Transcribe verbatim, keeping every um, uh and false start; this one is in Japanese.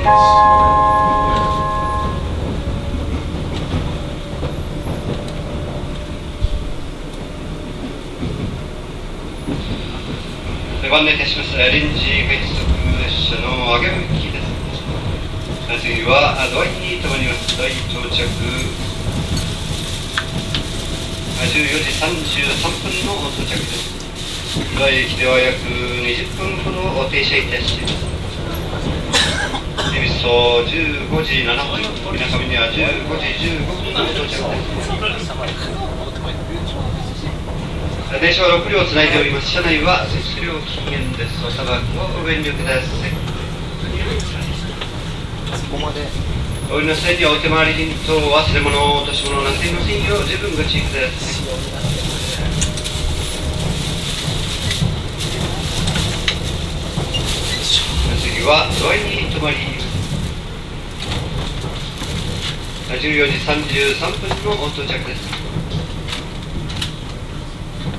ご案内いたします。臨時快速列車の上げ向きです。次は土合に停まります。土合到着じゅうよじさんじゅうさんぷんの到着です。土合駅では約にじゅっぷんほど停車いたします。恵比寿とじゅうごじななふん、みなかみにはじゅうごじじゅうごふんの到着です。電車はろく両つないでおります。車内は摂取量禁煙です。おタバコをご遠慮ください。お降りの際にはお手回り品と忘れ物、落とし物などの線を十分ご注意ください。次は土合に停まりじゅうよじさんじゅうさんぷんの到着です。